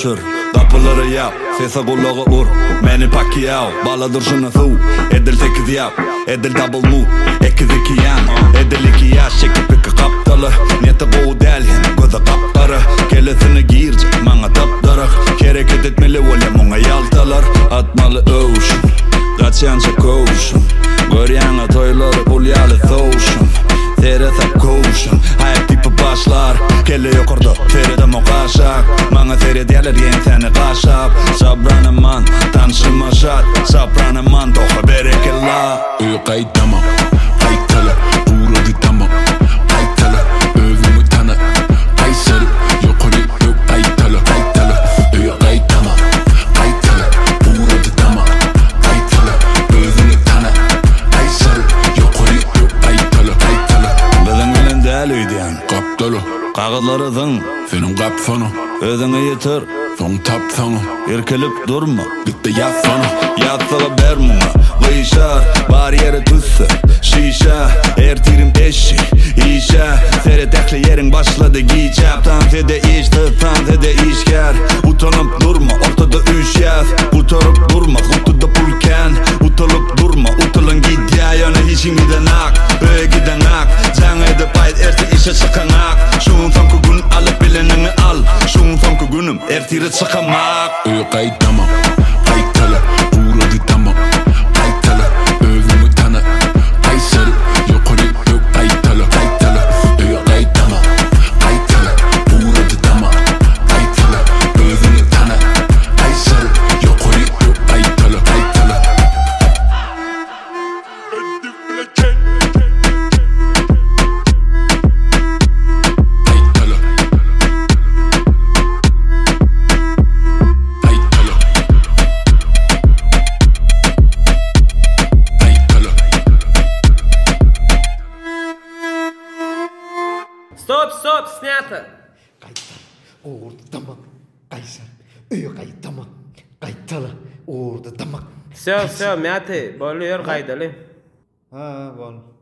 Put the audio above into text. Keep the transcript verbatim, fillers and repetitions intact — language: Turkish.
uçur. Kapıları yap, sese kulağı ur. Meni Pacquiao, baladır şunu su. Edil sekiz yap, edil double mu. Ekiz iki yan, edil iki yaş. Çekip iki kaptalı, niyeti koğu del hem gözü kaptarı. Kelesini giyirce, mana taptarık. Hareket etmeli öyle muna yaltalar. Atmalı öğüşün, kaçanca koğuşun. Göryanı toyları bulyalı soğuşun. Tere sap koğuşun, hayat tipi başlar. Kelle yukarıda, tere de mukaşak. Mana tere diyeler yen seni kaşap. Sabranı man, tanışıma şart. Sabranı man, doğa berekella. Öy kaydama, kaytala, uğradı tamam. Kaytala, övümü tanı. Kaysarı, yukarı yok kaytala, kaytala. Öy kaydama, kaytala, uğradı tamam. Kaytala, övümü tanı. Kaysarı, yukarı yok kaytala, kaytala. Bizin bilen del uydiyan. Kaptalı, Kağıtları zın, senin kapsana. özünü yitir. Son tapsana, Irkilip durma, bitti yatsana. yatsağı ber muna. Kıyşar, var yeri tüssü. Şişa, ertirim eşi, işe. Seret ekli yerin başladı giycap. Tansede işte, tansede işker. Utanıp durma, ortada üç yaz. Utanıp durma, kutuda pulken. Utalıp durma, utalın git ya. Yana işin giden ak, öye giden ak. Can edip ait erti işe çıkan ak. Şunun sonku gün alıp bilenini al. Şunun sonku günüm ertiri çıkamak. Öy kaydama, kaytala, uğradı tamam. Kaytala, övümü tanı. Kaysarı, yukarı yok kaytala, kaytala. Öy kaydama, kaytala, uğradı tamam. Kaytala, övümü tanı. Kaysarı, yukarı yok kaytala, kaytala. Kaytala. Kaytala. Kaytala. Стоп, стоп, снято. Kayıtlar, uğurdu damak, Kaysar, öy kayıtama, kayıtala, uğurdu damak. Все, все, мятый, более кайдали. Ha, bon.